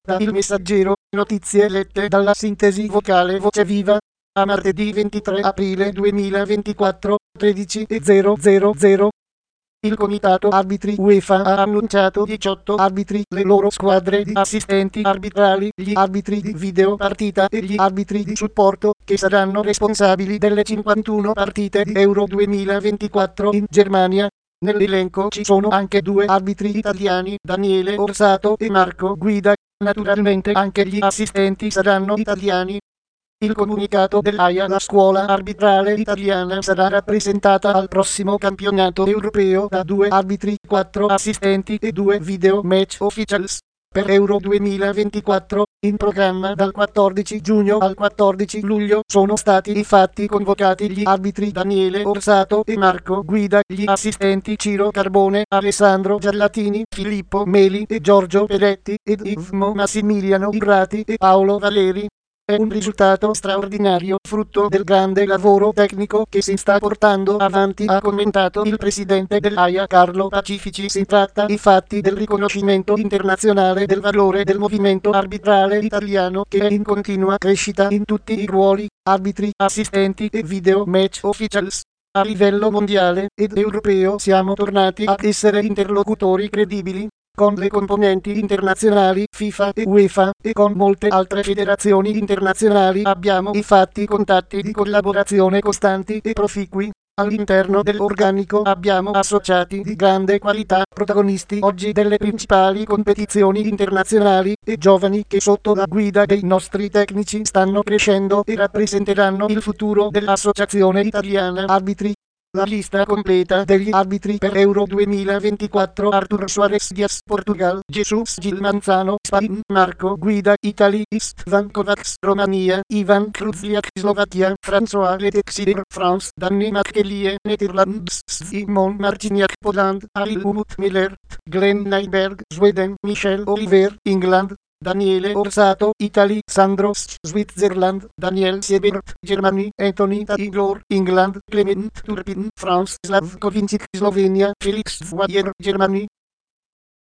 Da Il Messaggero, notizie lette dalla sintesi vocale Voce Viva, a martedì 23 aprile 2024, 13:000. Il comitato arbitri UEFA ha annunciato 18 arbitri, le loro squadre di assistenti arbitrali, gli arbitri di video partita e gli arbitri di supporto, che saranno responsabili delle 51 partite di Euro 2024 in Germania. Nell'elenco ci sono anche 2 arbitri italiani, Daniele Orsato e Marco Guida. Naturalmente anche gli assistenti saranno italiani. Il comunicato dell'AIA: la scuola arbitrale italiana sarà rappresentata al prossimo campionato europeo da 2 arbitri, 4 assistenti e 2 video match officials. Per Euro 2024, in programma dal 14 giugno al 14 luglio, sono stati infatti convocati gli arbitri Daniele Orsato e Marco Guida, gli assistenti Ciro Carbone, Alessandro Giallatini, Filippo Meli e Giorgio Peretti, ed Ivmo Massimiliano Irrati e Paolo Valeri. È un risultato straordinario, frutto del grande lavoro tecnico che si sta portando avanti, ha commentato il presidente dell'AIA Carlo Pacifici. Si tratta infatti del riconoscimento internazionale del valore del movimento arbitrale italiano, che è in continua crescita in tutti i ruoli: arbitri, assistenti e video match officials. A livello mondiale ed europeo siamo tornati ad essere interlocutori credibili con le componenti internazionali FIFA e UEFA, e con molte altre federazioni internazionali abbiamo infatti contatti di collaborazione costanti e proficui. All'interno dell'organico abbiamo associati di grande qualità, protagonisti oggi delle principali competizioni internazionali, e giovani che sotto la guida dei nostri tecnici stanno crescendo e rappresenteranno il futuro dell'Associazione Italiana Arbitri. La lista completa degli arbitri per Euro 2024: Artur Suarez Diaz, Portugal; Jesus Gil Manzano, Spain; Marco Guida, Italy; Istvan Kovacs, Romania; Ivan Krudziak, Slovacchia; François Letexier, France; Danny McKellie, Netherlands; Simon Marciniak, Poland; Halil Umut Miller, Glenn Nyberg, Sweden; Michel Oliver, England; Daniele Orsato, Italy; Sandro Switzerland; Daniel Siebert, Germany; Anthony Taylor, England; Clement Turpin, France; Slavko Vincic, Slovenia; Felix Zwayer, Germany.